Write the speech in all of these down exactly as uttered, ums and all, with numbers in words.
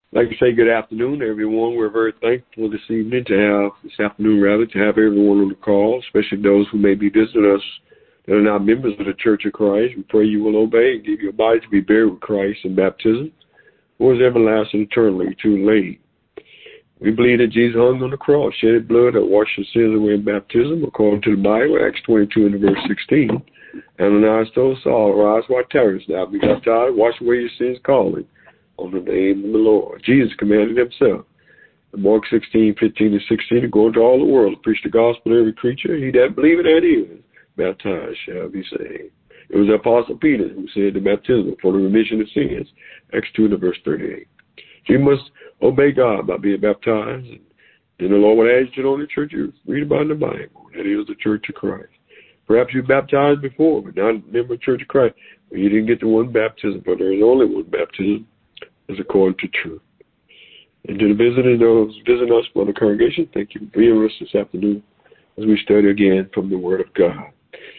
I'd like to say good afternoon, everyone. We're very thankful this evening to have, this afternoon rather, to have everyone on the call, especially those who may be visiting us that are not members of the Church of Christ. We pray you will obey and give your body to be buried with Christ in baptism, or is everlasting eternally too late. We believe that Jesus hung on the cross, shed blood that washed your sins away in baptism, according to the Bible, Acts twenty-two and verse sixteen. Ananias told Saul, "Rise, why tarriest thou? Be baptized, wash away your sins, calling on the name of the Lord." Jesus commanded himself in Mark sixteen, fifteen, and sixteen to go into all the world to preach the gospel to every creature. He that believeth and is baptized shall be saved. It was the Apostle Peter who said the baptism for the remission of sins, Acts two and verse thirty-eight. You must obey God by being baptized. And then the Lord would ask you to know the church you read about in the Bible. That is the Church of Christ. Perhaps you baptized before, but not a member of the Church of Christ. Well, you didn't get the one baptism, but there is only one baptism, as according to truth. And to the visiting those visiting us from the congregation, thank you for being with us this afternoon as we study again from the Word of God.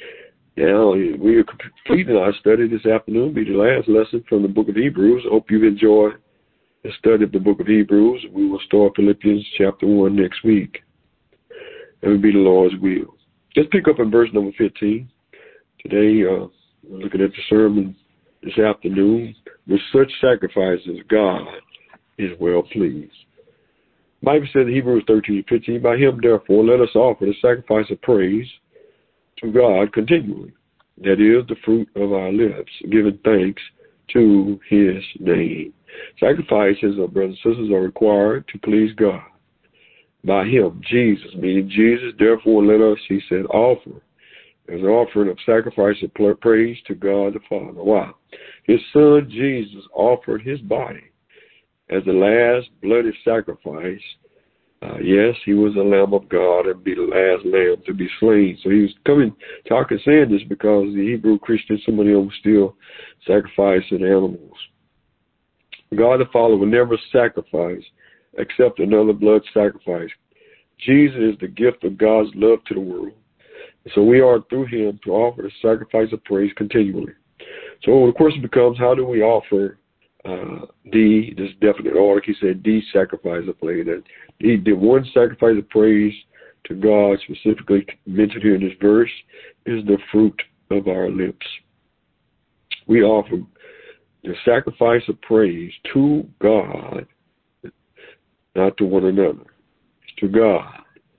Now, we are completing our study this afternoon. It'll be the last lesson from the book of Hebrews. I hope you've enjoyed the study of the book of Hebrews. We will start Philippians chapter one next week. That will be the Lord's will. Let's pick up in verse number fifteen. Today, uh, we're looking at the sermon this afternoon. With such sacrifices, God is well pleased. The Bible says in Hebrews thirteen, fifteen, by him, therefore, let us offer the sacrifice of praise to God continually. That is the fruit of our lips, giving thanks to his name. Sacrifices, our brothers and sisters, are required to please God. By him, Jesus, meaning Jesus, therefore let us, he said, offer as an offering of sacrifice of praise to God the Father. Why? His son Jesus offered his body as the last bloody sacrifice. Uh, yes, he was the Lamb of God and be the last lamb to be slain. So he was coming, talking, saying this because the Hebrew Christians, some of them were still sacrificing animals. God the Father will never sacrifice except another blood sacrifice. Jesus is the gift of God's love to the world. So we are through him to offer the sacrifice of praise continually. So the question becomes, how do we offer uh, the, this definite order, he said, the sacrifice of praise. That the, the one sacrifice of praise to God specifically mentioned here in this verse is the fruit of our lips. We offer the sacrifice of praise to God, not to one another. It's to God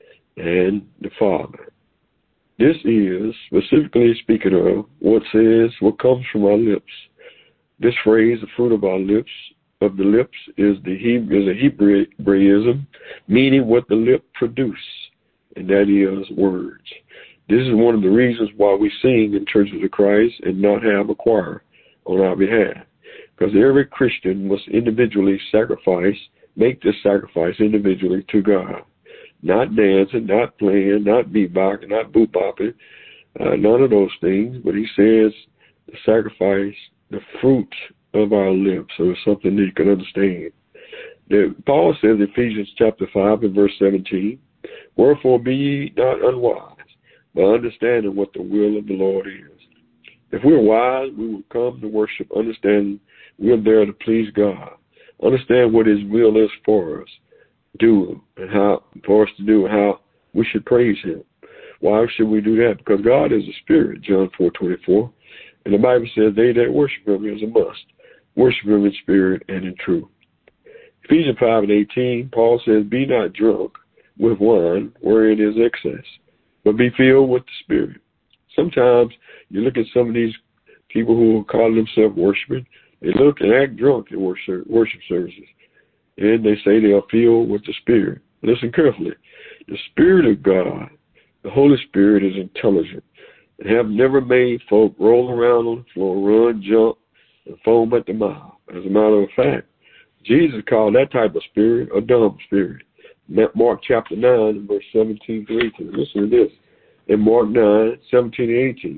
and the Father. This is specifically speaking of what says, what comes from our lips. This phrase, the fruit of our lips, of the lips, is the Hebrew, is a Hebraism, meaning what the lip produce, and that is words. This is one of the reasons why we sing in churches of Christ and not have a choir on our behalf. Because every Christian must individually sacrifice, make this sacrifice individually to God. Not dancing, not playing, not beatboxing, not boot-bopping, uh, none of those things. But he says the sacrifice, the fruit of our lips. So it's something that you can understand. The, Paul says in Ephesians chapter five and verse seventeen, wherefore be ye not unwise, but understanding what the will of the Lord is. If we're wise, we will come to worship, understanding we're there to please God. Understand what his will is for us. Do and how for us to do and how we should praise him. Why should we do that? Because God is a spirit, John four twenty-four. And the Bible says they that worship him is a must. Worship him in spirit and in truth. Ephesians five and eighteen, Paul says, be not drunk with wine wherein is excess, but be filled with the Spirit. Sometimes you look at some of these people who call themselves worshiping, they look and act drunk at worship, worship services. And they say they are filled with the Spirit. Listen carefully. The Spirit of God, the Holy Spirit, is intelligent and have never made folk roll around on the floor, run, jump, and foam at the mouth. As a matter of fact, Jesus called that type of spirit a dumb spirit. Mark chapter nine, verse seventeen to eighteen. Listen to this. In Mark nine, seventeen and eighteen.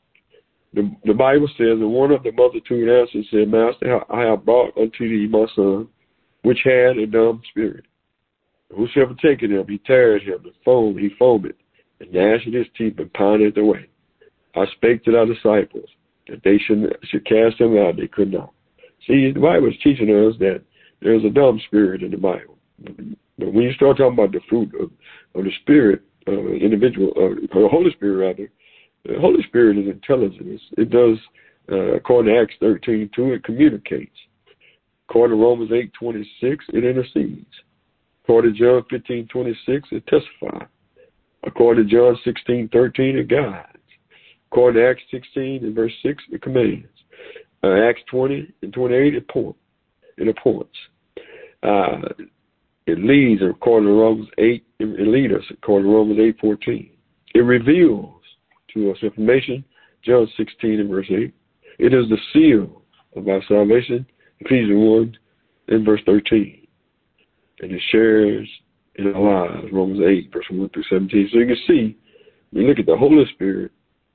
The, the Bible says, and one of the multitude answered and said, Master, I have brought unto thee my son, which had a dumb spirit. Whosoever taketh him, he teareth him, and foam, he foamed, and gnasheth his teeth, and pineth away. I spake to thy disciples, that they should, should cast him out, they could not. See, the Bible is teaching us that there's a dumb spirit in the Bible. But when you start talking about the fruit of, of the Spirit, uh, individual, uh, the Holy Spirit rather, the Holy Spirit is intelligent. It does, uh, according to Acts thirteen two, it communicates. According to Romans eight twenty-six, it intercedes. According to John fifteen twenty-six, it testifies. According to John sixteen thirteen, it guides. According to Acts sixteen and verse six, it commands. Uh, Acts twenty and twenty-eight, it points. It appoints. Uh, it leads, according to Romans eight, it leads us, according to Romans eight fourteen. It reveals to us information, John sixteen and verse eight. It is the seal of our salvation, Ephesians one and verse thirteen. And it shares in our lives, Romans eight, verse one through seventeen. So you can see, when you look at the Holy Spirit,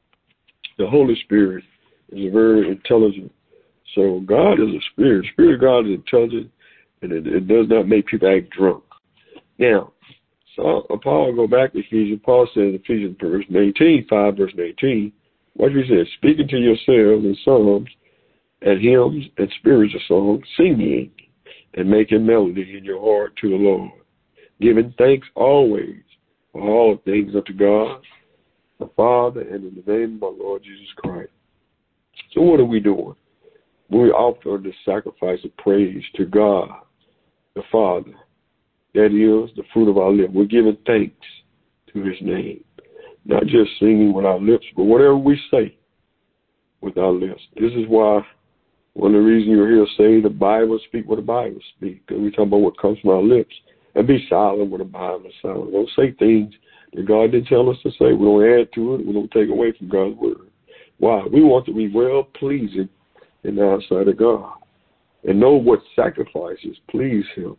the Holy Spirit is very intelligent. So God is a spirit. The Spirit of God is intelligent, and it, it does not make people act drunk. Now, so Paul, go back to Ephesians. Paul says, Ephesians verse eighteen, five verse eighteen, what he says, speaking to yourselves in psalms and hymns and spiritual songs, singing and making melody in your heart to the Lord, giving thanks always for all things unto God, the Father, and in the name of our Lord Jesus Christ. So what are we doing? We offer the sacrifice of praise to God, the Father. That is the fruit of our lips. We're giving thanks to his name. Not just singing with our lips, but whatever we say with our lips. This is why one of the reasons you'll hear say the Bible speak what the Bible speaks. Because we talk about what comes from our lips. And be silent when the Bible is silent. Don't say things that God didn't tell us to say. We don't add to it. We don't take away from God's word. Why? We want to be well-pleasing in the eyesight of God and know what sacrifices please him.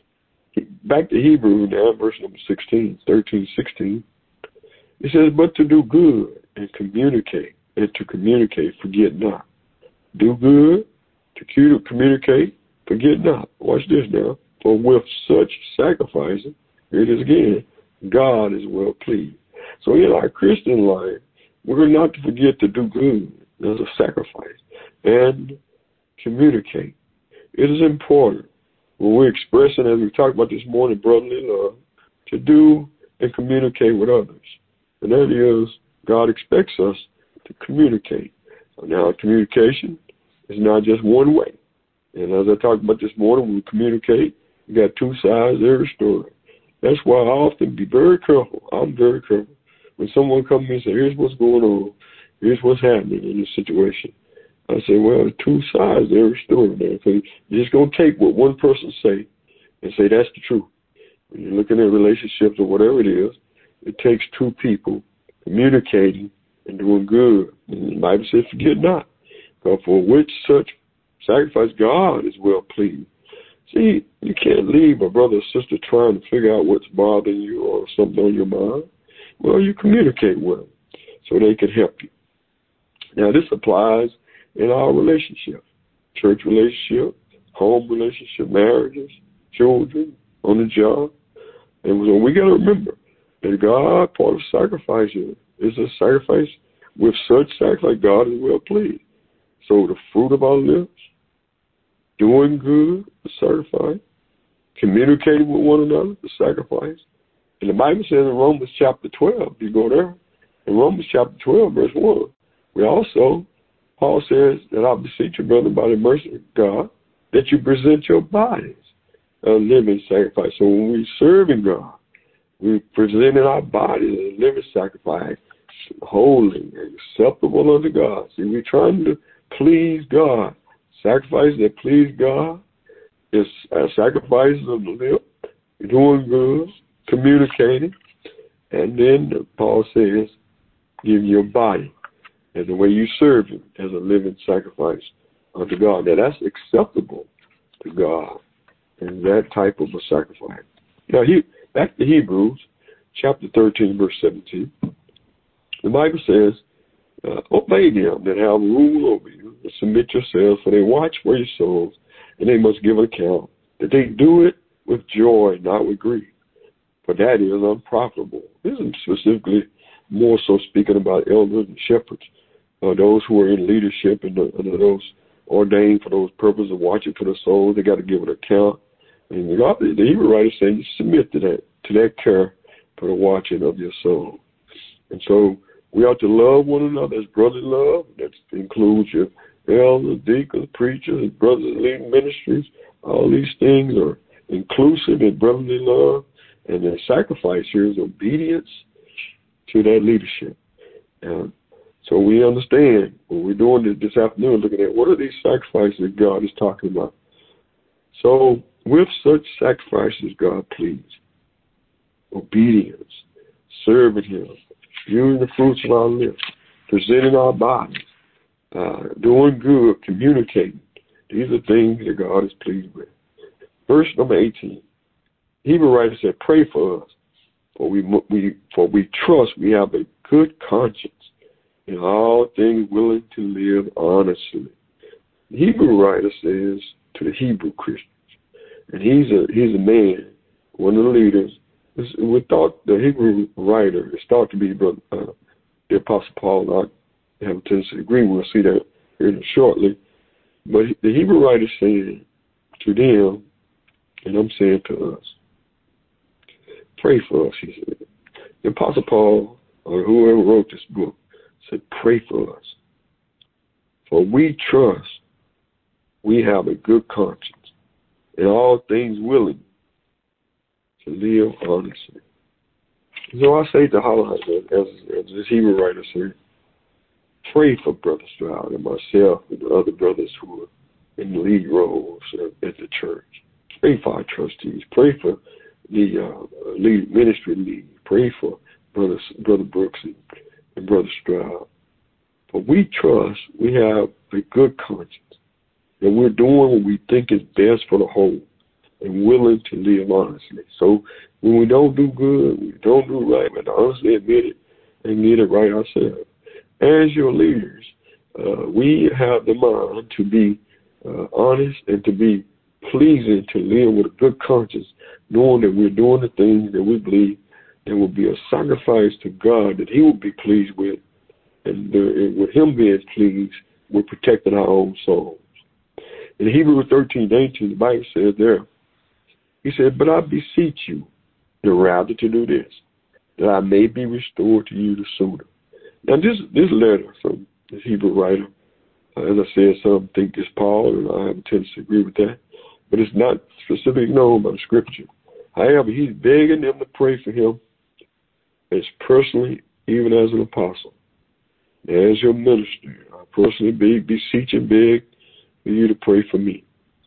Back to Hebrews now, verse number sixteen, thirteen, sixteen. It says, but to do good and communicate, and to communicate, forget not. Do good, to communicate, forget not. Watch this now. For with such sacrificing, here it is again, God is well pleased. So in our Christian life, we're not to forget to do good. There's a sacrifice. And communicate. It is important when we're expressing, as we talked about this morning, brotherly love, to do and communicate with others. And that is, God expects us to communicate. So now communication is not just one way. And as I talked about this morning, when we communicate, you got two sides to every story. That's why I often be very careful. I'm very careful. When someone comes to me and says, here's what's going on, here's what's happening in this situation, I say, well, two sides to every story, man. So you're just going to take what one person say and say that's the truth. When you're looking at relationships or whatever it is, it takes two people communicating and doing good. And the Bible says, forget not. But for which such sacrifice God is well pleased. See, you can't leave a brother or sister trying to figure out what's bothering you or something on your mind. Well, you communicate with them so they can help you. Now, this applies in our relationship, church relationship, home relationship, marriages, children, on the job. And so we got to remember that God, part of sacrifice is a sacrifice. With such sacrifice, God is well pleased. So the fruit of our lips, doing good, the sacrifice, communicating with one another, the sacrifice. And the Bible says in Romans chapter twelve, if you go there, in Romans chapter twelve, verse one, we also, Paul says that I beseech you, brother, by the mercy of God, that you present your bodies a living sacrifice. So when we serving God, we presenting our bodies as a living sacrifice, holy and acceptable unto God. See, we're trying to please God. Sacrifice that please God is uh, sacrifices of the lip, doing good, communicating, and then Paul says, give your body as the way you serve him as a living sacrifice unto God. Now that's acceptable to God, and that type of a sacrifice. Now he, back to Hebrews chapter thirteen, verse seventeen. The Bible says, uh, obey them that have rule over you, and submit yourselves, for they watch for your souls, and they must give an account, that they do it with joy, not with grief, for that is unprofitable. This is specifically more so speaking about elders and shepherds, uh, those who are in leadership and uh, those ordained for those purposes of watching for the soul. They got to give an account. And the, God, the Hebrew writer said, you submit to that, to that care for the watching of your soul. And so we ought to love one another as brotherly love. That includes your elders, deacons, preachers, brothers leading ministries. All these things are inclusive in brotherly love. And the sacrifice here is obedience to that leadership. And so we understand when we're doing this this afternoon, looking at what are these sacrifices that God is talking about. So with such sacrifices, God pleads obedience, serving Him, using the fruits of our lips, presenting our bodies, uh, doing good, communicating. These are things that God is pleased with. Verse number eighteen. Hebrew writer said, "Pray for us, for we we for we trust we have a good conscience, in all things willing to live honestly." The Hebrew writer says to the Hebrew Christians, and he's a he's a man, one of the leaders. We thought the Hebrew writer is thought to be uh, the Apostle Paul. I have a tendency to agree. We'll see that here shortly. But the Hebrew writer said to them, and I'm saying to us, pray for us, he said. The Apostle Paul, or whoever wrote this book, said, pray for us. For we trust we have a good conscience, in all things willing to live honestly. So I say to highlight that, as, as this Hebrew writer said, pray for Brother Stroud and myself and the other brothers who are in the lead roles at the church. Pray for our trustees. Pray for the uh, lead ministry lead. Pray for Brother, Brother Brooks and, and Brother Stroud. But we trust we have a good conscience, that we're doing what we think is best for the whole and willing to live honestly. So when we don't do good, we don't do right, but honestly admit it and get it right ourselves. As your leaders, uh, we have the mind to be uh, honest and to be pleasing, to live with a good conscience, knowing that we're doing the things that we believe that will be a sacrifice to God that He will be pleased with, and, the, and with Him being pleased, we're protecting our own souls. In Hebrews thirteen eighteen, the Bible says there, He said, "But I beseech you, the rather to do this, that I may be restored to you the sooner." Now, this this letter from this Hebrew writer, uh, as I said, some think it's Paul, and I have a tendency to agree with that, but it's not specifically known by the Scripture. However, he's begging them to pray for him as personally, even as an apostle. As your minister, I personally beg, beseech and beg for you to pray for me.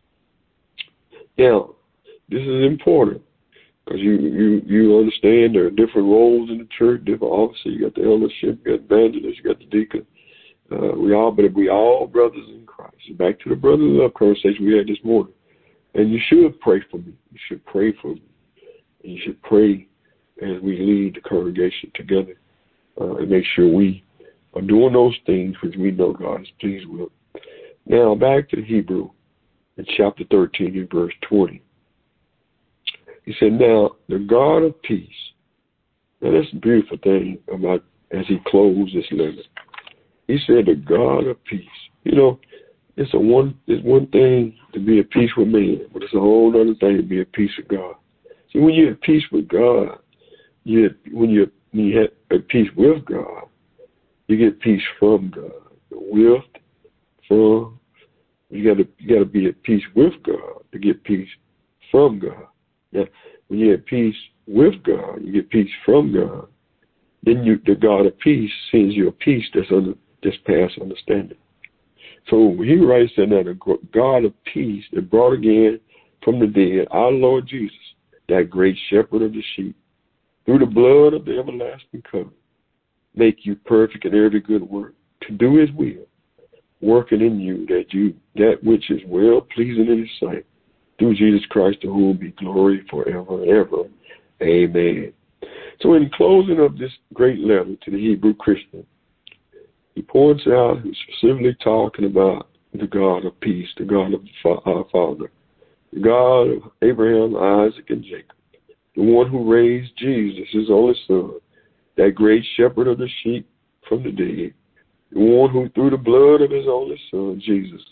Now, this is important, because you, you, you understand there are different roles in the church, different offices. You got the eldership, you got the evangelist, you got the deacon. Uh, we all, but we all brothers in Christ. Back to the brotherly love conversation we had this morning. And you should pray for me. You should pray for me. And you should pray as we lead the congregation together uh, and make sure we are doing those things which we know God is pleased with. Now, back to Hebrew in chapter thirteen in verse twenty. He said, "Now, the God of peace." Now, that's a beautiful thing about as he closed this letter. He said, "The God of peace." You know, it's a one. It's one thing to be at peace with man, but it's a whole other thing to be at peace with God. See, when you're at peace with God, you when you when you have at peace with God, you get peace from God. With, from, you got to you got to be at peace with God to get peace from God. Now, when you're at peace with God, you get peace from God. Then you, the God of peace, sends you a peace that's under that's past understanding. So he writes that now the God of peace that brought again from the dead our Lord Jesus, that great shepherd of the sheep, through the blood of the everlasting covenant, make you perfect in every good work, to do His will, working in you that you that which is well pleasing in His sight, through Jesus Christ, to whom be glory forever and ever. Amen. So in closing of this great letter to the Hebrew Christian, he points out, he's specifically talking about the God of peace, the God of our Father, the God of Abraham, Isaac, and Jacob, the one who raised Jesus, His only Son, that great shepherd of the sheep from the dead, the one who through the blood of His only Son, Jesus,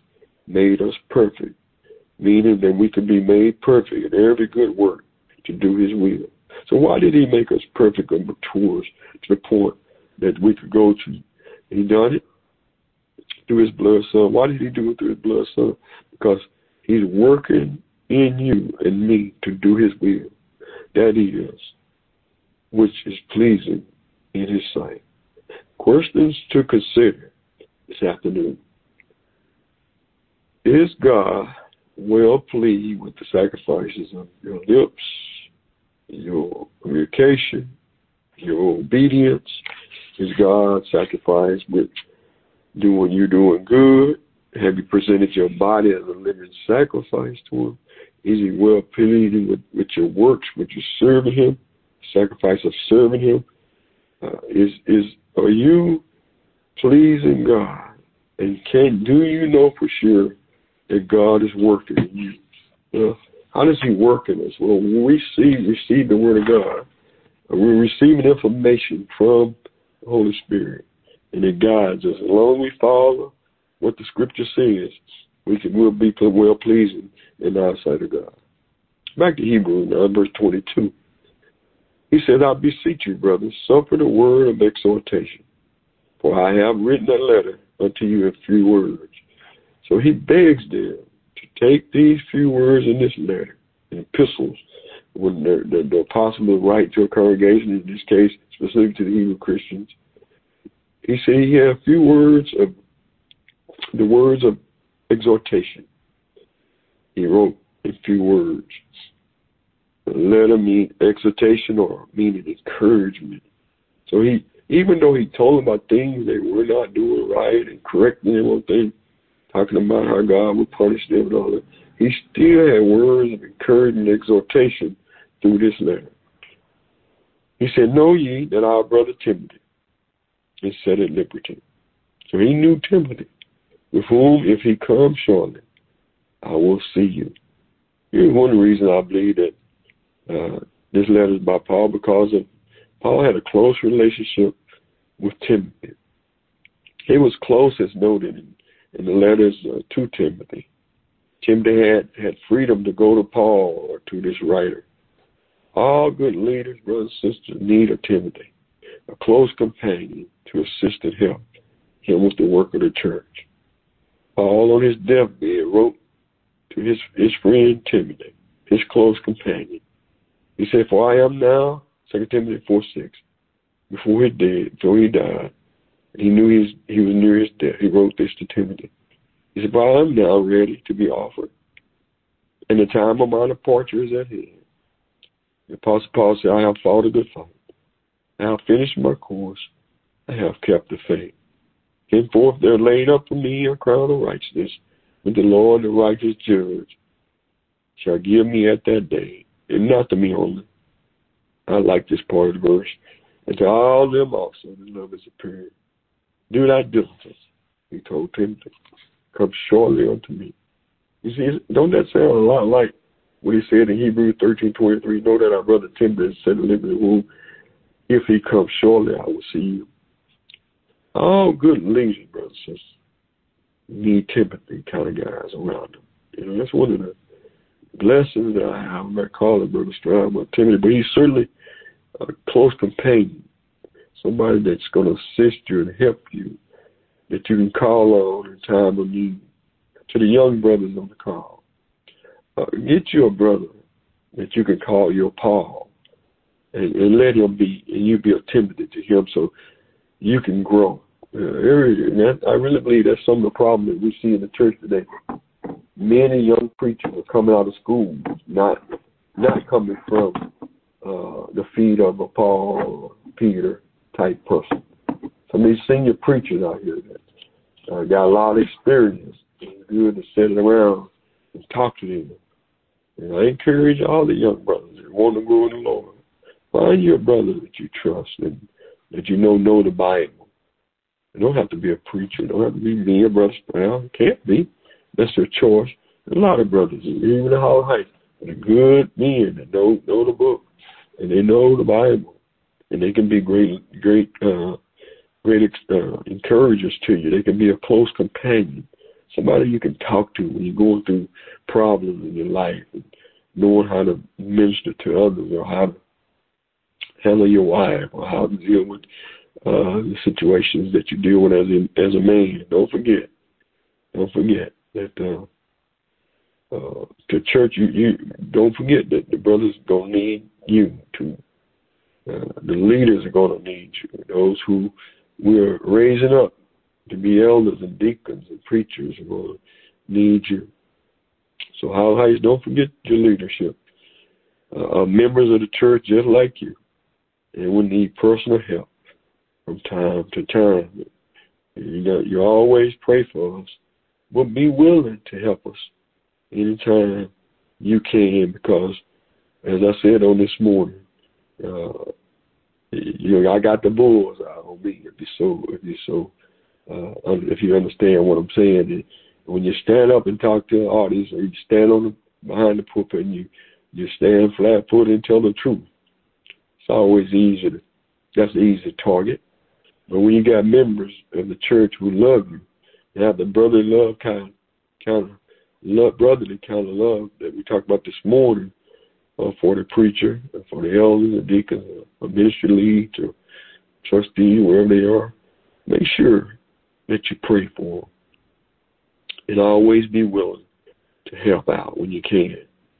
made us perfect, meaning that we can be made perfect in every good work to do his will. So why did he make us perfect and mature to the point that we could go to? He done it through his blood son. Why did he do it through his blood son? Because he's working in you and me to do his will. That is, which is pleasing in his sight. Questions to consider this afternoon. Is God well pleased with the sacrifices of your lips, your communication, your obedience? Is God sacrificed with doing you doing good? Have you presented your body as a living sacrifice to him? Is he well pleased with, with your works, with your serving him, sacrifice of serving him? Uh, is is are you pleasing God? And can do you know for sure that God is working in you? Well, how does he work in us? Well, when we see receive the word of God, we're receiving information from the Holy Spirit, and it guides us. As long as we follow what the Scripture says, we can will be well pleasing in the eyesight of God. Back to Hebrews now, verse twenty-two. He said, I beseech you, brothers, suffer the word of exhortation, for I have written a letter unto you in few words. So he begs them to take these few words in this letter, in epistles, when they're, they're, they're possible to write to a congregation, in this case, specific to the Hebrew Christians. He said he had a few words of, the words of exhortation. He wrote in few words. The letter means exhortation or meaning encouragement. So he, even though he told them about things they were not doing right and correcting them on things, talking about how God would punish them and all that, he still had words of encouragement and exhortation through this letter. He said, know ye that our brother Timothy is set at liberty. So he knew Timothy, with whom, if he comes shortly, I will see you. Here's one reason I believe that uh, this letter is by Paul, because of Paul had a close relationship with Timothy. He was close, as noted in, in the letters uh, to Timothy. Timothy had, had freedom to go to Paul or to this writer. All good leaders, brothers and sisters, need a Timothy, a close companion to assist and help him with the work of the church. Paul, on his deathbed, wrote to his, his friend Timothy, his close companion. He said, for I am now, Second Timothy four six, before he died, before he died, he knew he was, he was near his death. He wrote this to Timothy. He said, but I am now ready to be offered, and the time of my departure is at hand. The Apostle Paul said, I have fought a good fight. I have finished my course. I have kept the faith. Henceforth there laid up for me a crown of righteousness, with the Lord, the righteous judge, shall give me at that day, and not to me only. I like this part of the verse. And to all them also that love his appearing. Do not diligence, he told Timothy. Come shortly unto me. You see, don't that sound a lot like what he said in Hebrews thirteen twenty-three? Know that our brother Timothy is set to live in the womb. If he comes shortly, I will see you. All good leaders, brothers and sisters, need Timothy kind of guys around them. You know, that's one of the blessings that I have. I'm not calling Brother Stroud about Timothy, but he's certainly a close companion, somebody that's going to assist you and help you, that you can call on in time of need. To the young brothers on the call, uh, get you a brother that you can call your Paul, and, and let him be, and you be a Timothy to him, so you can grow. Uh, and that, I really believe that's some of the problem that we see in the church today. Many young preachers are coming out of school, not not coming from uh, the feet of a Paul or Peter type person. Some of these senior preachers out here that uh, got a lot of experience. It's good to sit around and talk to them. And I encourage all the young brothers that want to grow in the Lord. Find your brother that you trust and that you know know the Bible. You don't have to be a preacher. You don't have to be me or Brother Sproul. It can't be. That's their choice. There's a lot of brothers, even in Hollow Heights, that are good men that know know the book and they know the Bible, and they can be great, great, uh, great uh, encouragers to you. They can be a close companion, somebody you can talk to when you're going through problems in your life, and knowing how to minister to others, or how to handle your wife, or how to deal with uh, the situations that you deal with as a, as a man. Don't forget, don't forget that uh, uh, the church, you, you don't forget that the brothers are going to need you to. Uh, the leaders are going to need you. Those who we're raising up to be elders and deacons and preachers are going to need you. So, how heights, don't forget your leadership. Uh, uh, members of the church just like you, and we need personal help from time to time. You know, you always pray for us, but be willing to help us anytime you can, because, as I said on this morning, uh, you know, I got the bulls out on me. If you so, if you so, uh, if you understand what I'm saying, when you stand up and talk to an audience, or you stand on the, behind the pulpit and you you stand flat-footed and tell the truth, it's always easy. To, that's an easy target. But when you got members of the church who love you, you have the brotherly love kind, kind of love, brotherly kind of love that we talked about this morning. Uh, for the preacher, for the elders, the deacons, or ministry leads, or trustees, wherever they are, make sure that you pray for them. And always be willing to help out when you can.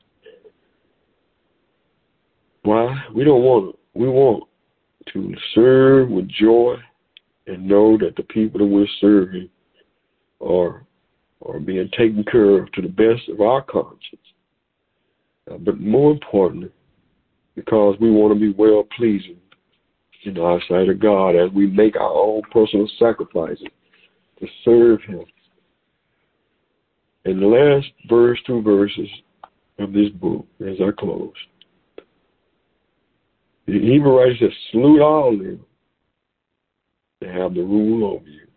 Why? We don't want to. We want to serve with joy and know that the people that we're serving are, are being taken care of to the best of our conscience. Uh, but more importantly, because we want to be well-pleasing in the eyesight of God as we make our own personal sacrifices to serve Him. In the last verse, two verses of this book, as I close, the Hebrew writer says, salute all them that have the rule over you.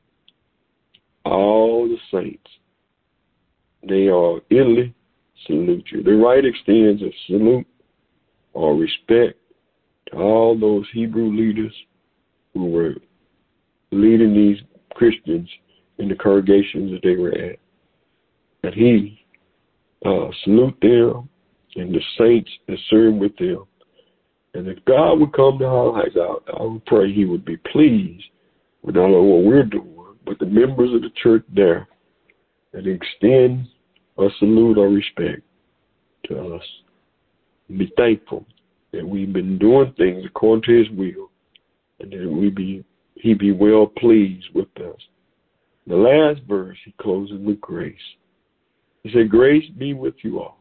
All the saints, they are Italy, salute you. The right extends a salute or respect to all those Hebrew leaders who were leading these Christians in the congregations that they were at. And he uh, salute them and the saints that serve with them. And if God would come to our heights, I, I would pray He would be pleased with not only what we're doing, but the members of the church there, and extend a salute or respect to us. And be thankful that we've been doing things according to His will, and that we be He be well pleased with us. The last verse, he closes with grace. He said, grace be with you all.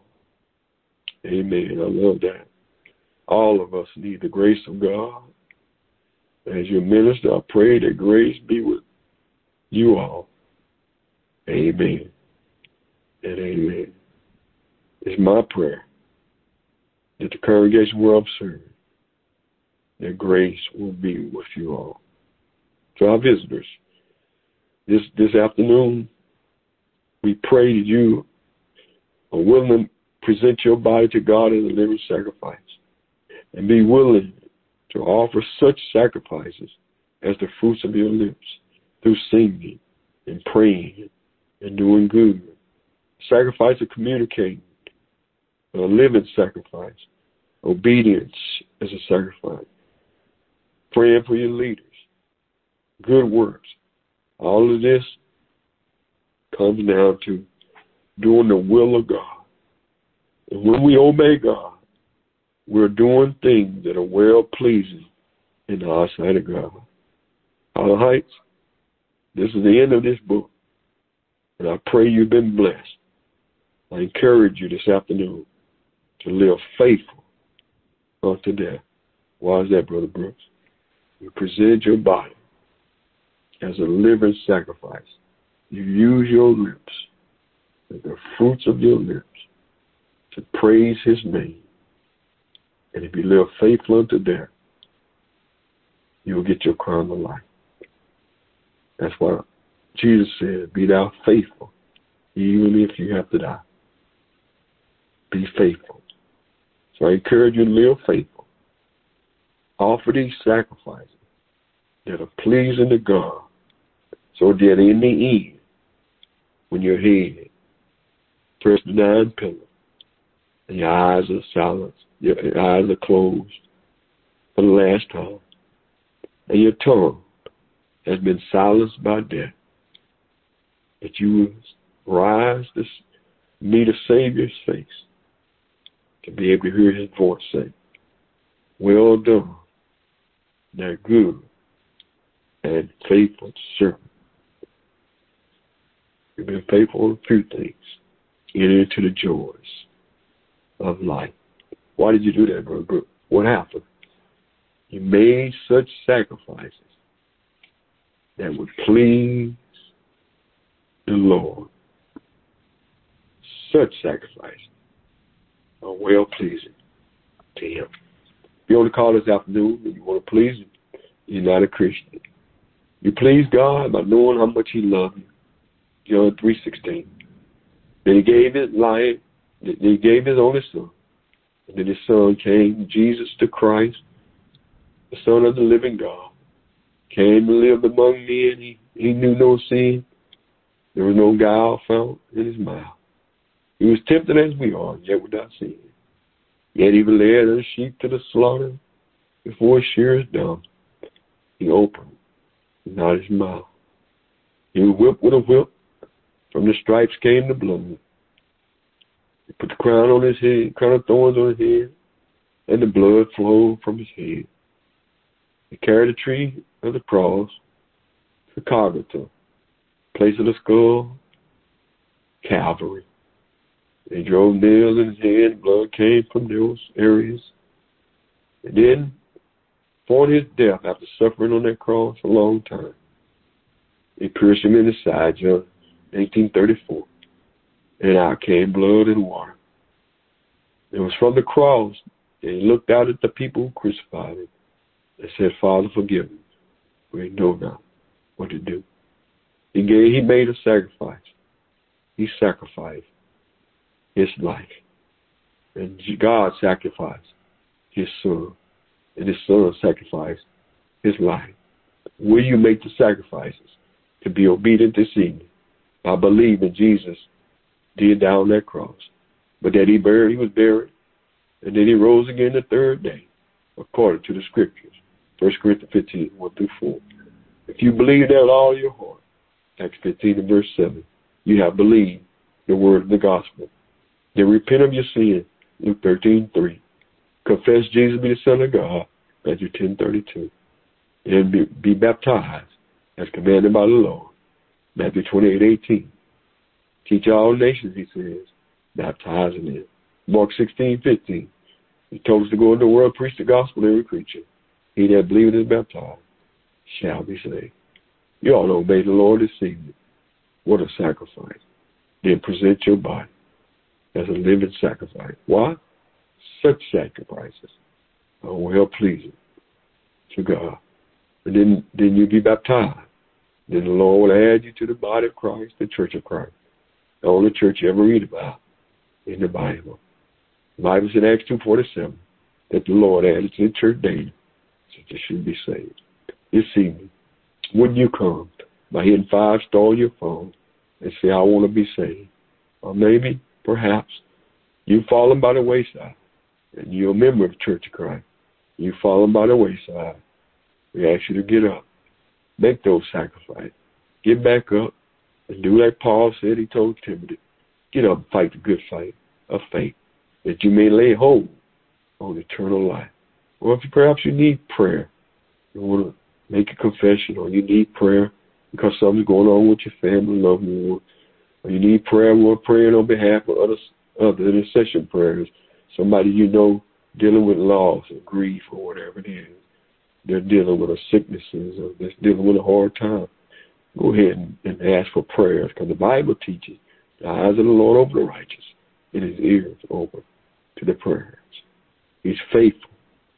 Amen. I love that. All of us need the grace of God. As your minister, I pray that grace be with you all. Amen. And amen. It's my prayer that the congregation where I'm serving, that grace will be with you all. To our visitors, this this afternoon, we pray that you are willing to present your body to God as a living sacrifice, and be willing to offer such sacrifices as the fruits of your lips, through singing and praying and doing good. Sacrifice of communicating, a living sacrifice. Obedience as a sacrifice. Praying for your leaders. Good works. All of this comes down to doing the will of God. And when we obey God, we're doing things that are well-pleasing in the eyesight of God. Our heights, this is the end of this book. And I pray you've been blessed. I encourage you this afternoon to live faithful unto death. Why is that, Brother Brooks? You present your body as a living sacrifice. You use your lips, the fruits of your lips, to praise His name. And if you live faithful unto death, you will get your crown of life. That's why Jesus said, be thou faithful, even if you have to die. Be faithful. So I encourage you to live faithful. Offer these sacrifices that are pleasing to God, so that in the end, when your head press the nine pillar and your eyes are silenced, your, your eyes are closed for the last time, and your tongue has been silenced by death, that you will rise to meet the Savior's face, to be able to hear his voice say, well done, thou good and faithful servant. You've been faithful in a few things. Enter into the joys of life. Why did you do that, brother? What happened? You made such sacrifices that would please the Lord. Such sacrifices are well pleasing to him. If you're on the call this afternoon and you want to please him, you're not a Christian. You please God by knowing how much he loves you. John three sixteen. Then he gave his life, then he gave his only son. And then his son came, Jesus the Christ, the Son of the living God, came to live among men. He, he knew no sin. There was no guile found in his mouth. He was tempted as we are, yet without sin. Yet he led the sheep to the slaughter before his shear is done. He opened not his mouth. He was whipped with a whip. From the stripes came the blood. He put the crown on his head, crown of thorns on his head, and the blood flowed from his head. He carried the tree of the cross to Golgotha, place of the skull, Calvary. They drove nails in his head, blood came from those areas. And then, for his death, after suffering on that cross a long time, they pierced him in the side, John eighteen thirty-four. And out came blood and water. It was from the cross. They looked out at the people who crucified him and said, Father, forgive them. We know not what to do. He gave, he made a sacrifice. He sacrificed his life. And God sacrificed his son. And his son sacrificed his life. Will you make the sacrifices to be obedient this evening? I believe in Jesus did die on that cross. But that he buried, he was buried. And then he rose again the third day, according to the scriptures. First Corinthians fifteen, one through four. If you believe that with all your heart, Acts fifteen and verse seven, you have believed the word of the gospel. Then repent of your sin, Luke thirteen, three. Confess Jesus be the Son of God, Matthew ten, thirty-two. And be, be baptized as commanded by the Lord, Matthew twenty-eight, eighteen. Teach all nations, he says, baptizing them. Mark sixteen, fifteen. He told us to go into the world, preach the gospel to every creature. He that believeth is baptized shall be saved. You ought to obey the Lord this evening. What a sacrifice. Then present your body as a living sacrifice. Why? Such sacrifices are well pleasing to God. And then, then you'll be baptized. Then the Lord will add you to the body of Christ, the church of Christ. The only church you ever read about in the Bible. The Bible said in Acts two forty-seven that the Lord added to the church daily so they should be saved. This evening, wouldn't you come by hitting five star on your phone and say, I want to be saved? Or maybe, perhaps, you've fallen by the wayside and you're a member of the Church of Christ. You've fallen by the wayside. We ask you to get up. Make those sacrifices. Get back up and do like Paul said he told Timothy. Get up and fight the good fight of faith that you may lay hold on eternal life. Or if perhaps you need prayer, you want to make a confession, or you need prayer because something's going on with your family, loved one, or you need prayer, we're praying on behalf of others, other intercession prayers, somebody you know dealing with loss or grief or whatever it is. They're dealing with a sicknesses or they're dealing with a hard time. Go ahead and, and ask for prayers, because the Bible teaches the eyes of the Lord over the righteous and his ears open to the prayers. He's faithful.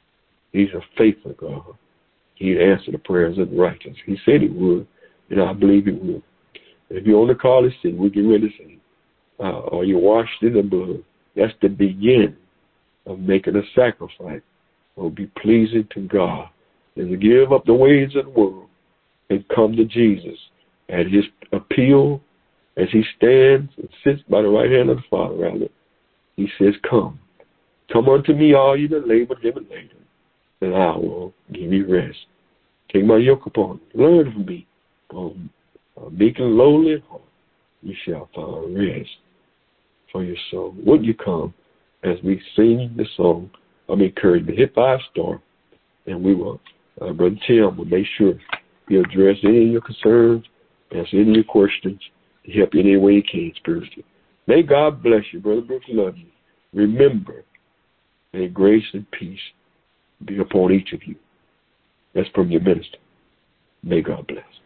He's a faithful God. He'd answer the prayers of the righteous. He said he would, and I believe he will. If you're on the call to sing, we get ready to sing. Uh, or you're washed in the blood. That's the beginning of making a sacrifice that will be pleasing to God. And to give up the ways of the world and come to Jesus at his appeal, as he stands and sits by the right hand of the Father, rather, he says, come. Come unto me, all you that labor and heavy laden, and I will give you rest. Take my yoke upon you. Learn from me. Um, uh, meek and lowly at heart, you shall find rest for your soul. Would you come as we sing the song of encouragement, hit five star, and we will, uh, Brother Tim will make sure he address any of your concerns, answer any of your questions, to help you in any way he can spiritually. May God bless you, Brother Brooks. Love you. Remember, may grace and peace be upon each of you. That's from your minister. May God bless.